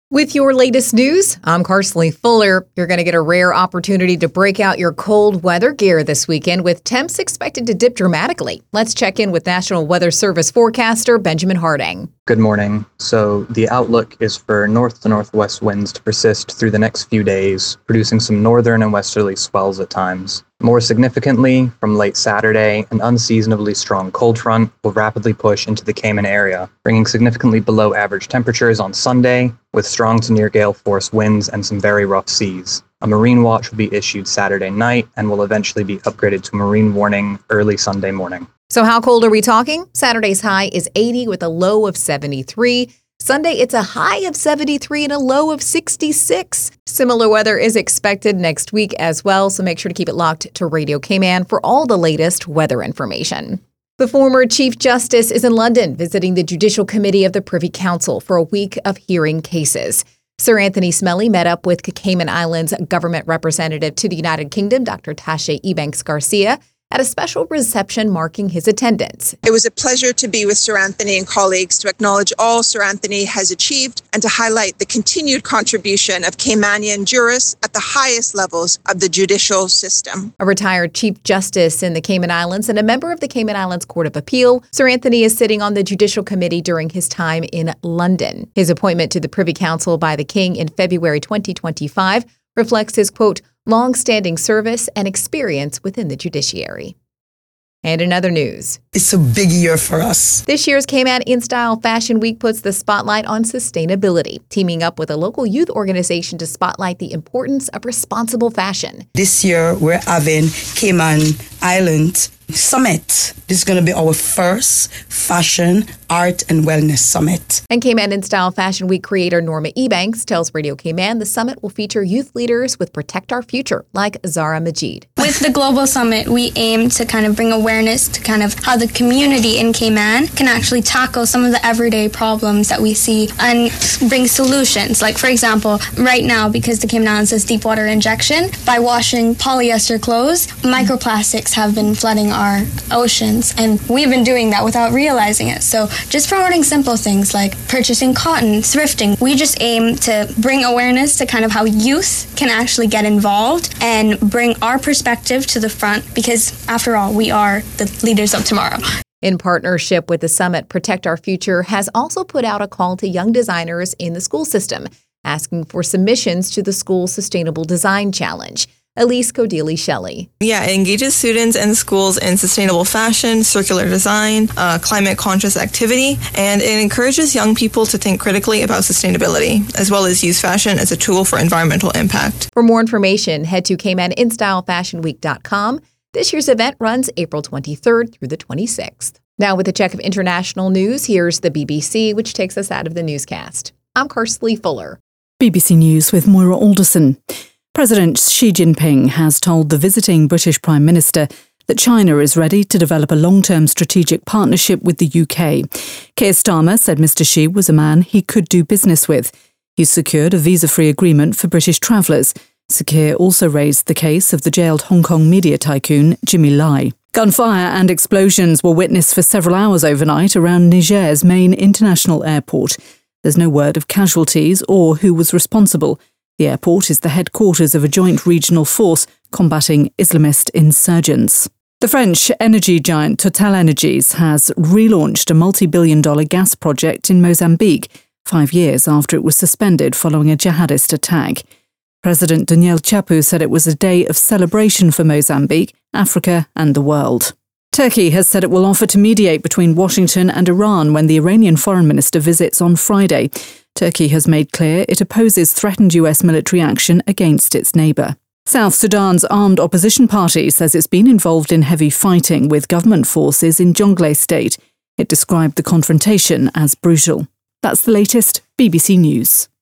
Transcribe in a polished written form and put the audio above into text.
With your latest news, I'm Carsley Fuller. You're going to get a rare opportunity to break out your cold weather gear this weekend with temps expected to dip dramatically. Let's check in with National Weather Service forecaster Benjamin Harding. Good morning. So the outlook is for north to northwest winds to persist through the next few days, producing some northern and westerly swells at times. More significantly, from late Saturday, an unseasonably strong cold front will rapidly push into the Cayman area, bringing significantly below average temperatures on Sunday, with strong to near gale force winds and some very rough seas. A marine watch will be issued Saturday night and will eventually be upgraded to marine warning early Sunday morning. So how cold are we talking? Saturday's high is 80 with a low of 73. Sunday, it's a high of 73 and a low of 66. Similar weather is expected next week as well, so make sure to keep it locked to Radio Cayman for all the latest weather information. The former Chief Justice is in London visiting the Judicial Committee of the Privy Council for a week of hearing cases. Sir Anthony Smellie met up with Cayman Islands government representative to the United Kingdom, Dr. Tasha Ebanks Garcia, at a special reception marking his attendance. It was a pleasure to be with Sir Anthony and colleagues to acknowledge all Sir Anthony has achieved and to highlight the continued contribution of Caymanian jurists at the highest levels of the judicial system. A retired Chief Justice in the Cayman Islands and a member of the Cayman Islands Court of Appeal, Sir Anthony is sitting on the Judicial Committee during his time in London. His appointment to the Privy Council by the King in February 2025 reflects his, quote, long-standing service and experience within the judiciary. And in other news, it's a big year for us. This year's Cayman In Style Fashion Week puts the spotlight on sustainability, teaming up with a local youth organization to spotlight the importance of responsible fashion. This year, we're having Cayman Island Summit. This is going to be our first fashion, art, and wellness summit. And Cayman In Style Fashion Week creator Norma Ebanks tells Radio Cayman the summit will feature youth leaders with Protect Our Future, like Zara Majid. With the Global Summit, we aim to kind of bring awareness to kind of how the community in Cayman can actually tackle some of the everyday problems that we see and bring solutions. Like, for example, right now, because the Cayman Islands has deep water injection, by washing polyester clothes, microplastics have been flooding our oceans, and we've been doing that without realizing it. So just promoting simple things like purchasing cotton, thrifting, we just aim to bring awareness to kind of how youth can actually get involved and bring our perspective to the front, because after all, we are the leaders of tomorrow. In partnership with the summit, Protect Our Future has also put out a call to young designers in the school system, asking for submissions to the School Sustainable Design Challenge. Elise Codili-Shelley. Yeah, it engages students and schools in sustainable fashion, circular design, climate-conscious activity, and it encourages young people to think critically about sustainability, as well as use fashion as a tool for environmental impact. For more information, head to CaymanInStyleFashionWeek.com. This year's event runs April 23rd through the 26th. Now with a check of international news, here's the BBC, which takes us out of the newscast. I'm Carsley Fuller. BBC News with Moira Alderson. President Xi Jinping has told the visiting British Prime Minister that China is ready to develop a long-term strategic partnership with the UK. Keir Starmer said Mr Xi was a man he could do business with. He's secured a visa-free agreement for British travellers. Sir Keir also raised the case of the jailed Hong Kong media tycoon Jimmy Lai. Gunfire and explosions were witnessed for several hours overnight around Niger's main international airport. There's no word of casualties or who was responsible. The airport is the headquarters of a joint regional force combating Islamist insurgents. The French energy giant TotalEnergies has relaunched a multi-billion-dollar gas project in Mozambique 5 years after it was suspended following a jihadist attack. President Daniel Chapu said it was a day of celebration for Mozambique, Africa and the world. Turkey has said it will offer to mediate between Washington and Iran when the Iranian foreign minister visits on Friday. Turkey has made clear it opposes threatened US military action against its neighbour. South Sudan's armed opposition party says it's been involved in heavy fighting with government forces in Jonglei State. It described the confrontation as brutal. That's the latest BBC News.